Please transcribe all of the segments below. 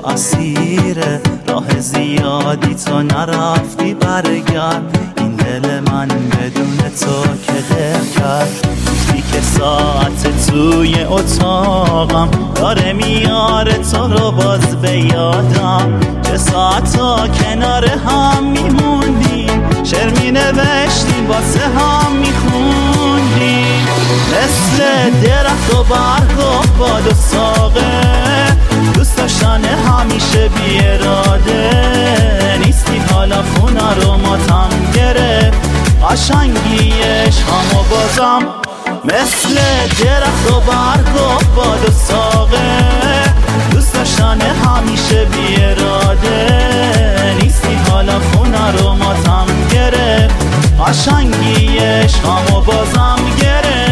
اسیر راه زیادی تو نرفتی برگرد. این دل من بدون تو که دل کرد. که ساعت توی اتاقم داره میاره تو رو باز به یادم. چه ساعتا کنار هم میموندیم، شعر مینوشتیم واسه هم میخوندیم. مثل درخت و برگ و باد و ساقه، دوست داشتن همیشه بی اراده. نیستی حالا خونه رو ماتم گرفت، قشنگیش همو بازم. مثل درخت و برگ و باد و ساقه، دوست داشتن همیشه بی اراده. نیستی حالا خونه رو ماتم گرفت، قشنگیش همو بازم گرفت.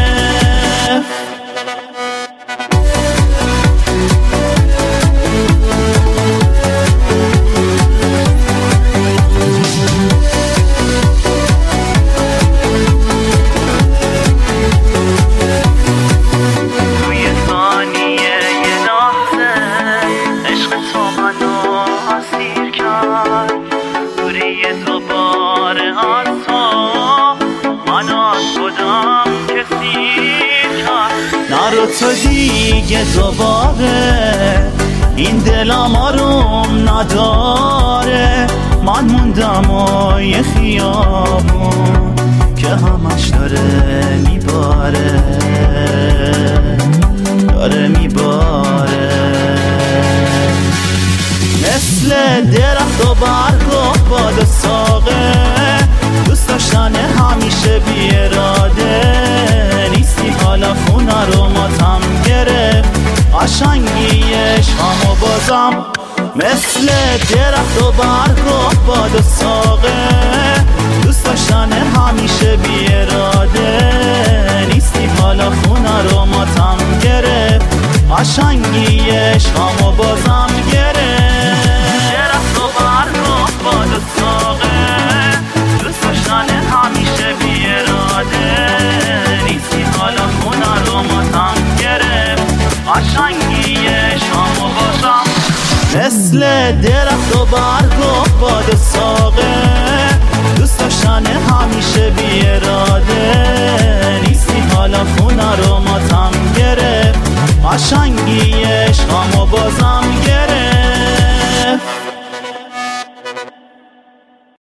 نرو تو دیگه دوباره، این دلم آروم نداره. من موندم و یه خیابون که همش داره میباره، داره میباره. مثل درخت و برگ و باد و ساقه، دوست داشتن همیشه بی اراده. نیستی حالا خونه رو ماتم گرفت، قشنگیش همو بازم. مثل درخت و برگ و باد و ساقه، دوست داشتن همیشه بی اراده. نیستی حالا خونه رو ماتم گرفت، قشنگیش همو بازم گرفت. درخت و برگ و باد و ساقه، دوست داشتن همیشه بی اراده. نیستی حالا خونه رو ماتم گرفت، قشنگیش همو بازم. مثل درخت و برگ و باد و ساقه، دوست داشتن همیشه بی اراده. نیستی حالا خونه رو ماتم گرفت، قشنگیش همو بازم